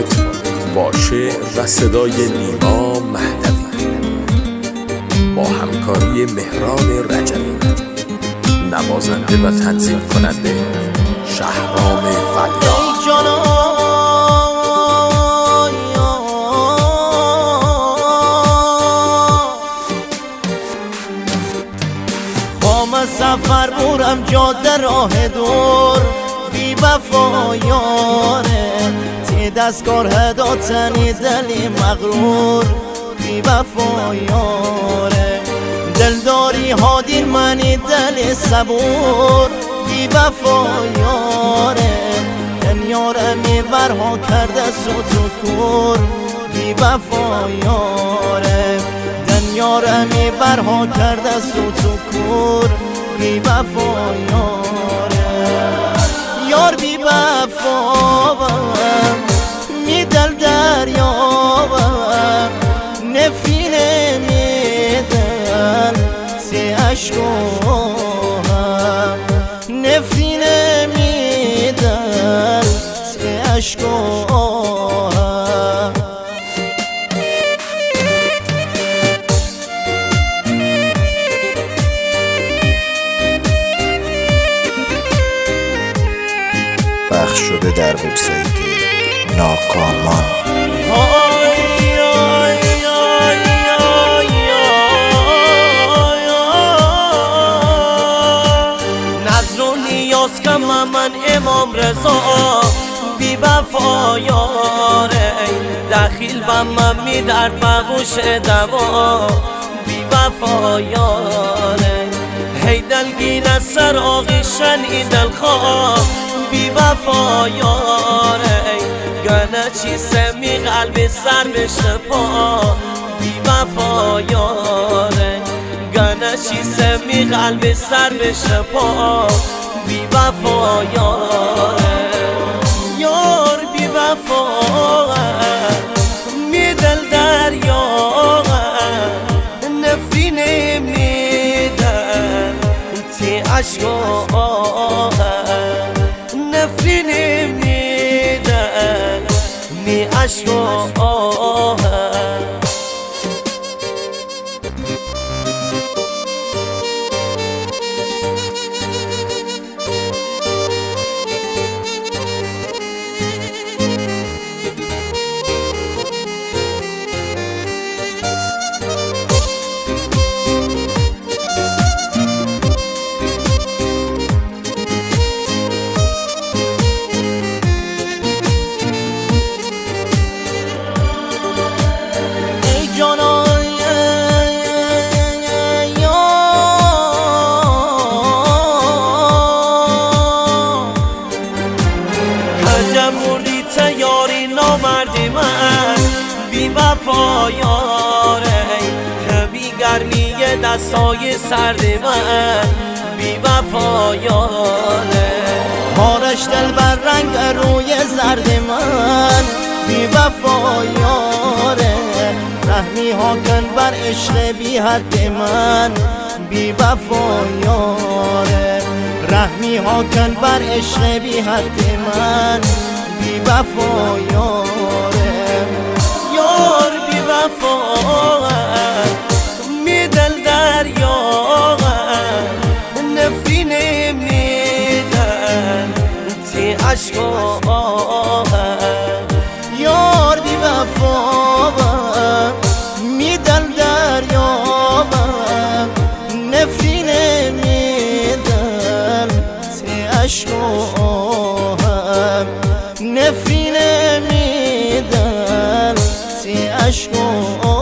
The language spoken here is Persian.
با شعر و صدای نیما مهدوی با همکاری مهران رجبی، نوازنده و تنظیم کننده شهرام فلاح. سفر برم جاده راه دور بی وفا یاره تی دستکار هداتنی دلی مغرور بی وفا یاره دلداری ها دیر منی دلی صبور بی وفا یاره دنیاره میورها کرده سوت و کور بی وفا یاره دنیاره میورها کرده سوت و کور بی وفا یاره یار بی وفا می دل دریا نفینه می دل سی عشقو نفینه می دل سی عشقو پخش شده در وبسایت ناکامان. نظر و نیاز کم من امام رضا بی وفا یاره دخیل و من می در بغوش دوا بی وفا یاره هی دلگیر از سر آغیشن این دلخواه بی وفا یاره گنه چی سمی قلبی سر بشه پا بی وفا یاره گنه چی سمی قلبی سر بشه پا بی وفا یاره یار بی وفا می دل دریا نفرینه می دل تی عشقا نفرینه می دل می عشقا یاری نامردی من بی وفا یاره بی گرمی دستای سرد من بی وفا یاره مارش دل بر رنگ روی زرد من بی وفا یاره رحمی ها کن بر عشق بی حد من بی وفا یاره رحمی ها کن بر عشق بی حد من بی وفا یاره یار بی وفا می دل دریا نفرینه می دل تی عشقا یار بی وفا می دل دریا نفرینه می دل تی عشقا نفرینه می دل سی عشقو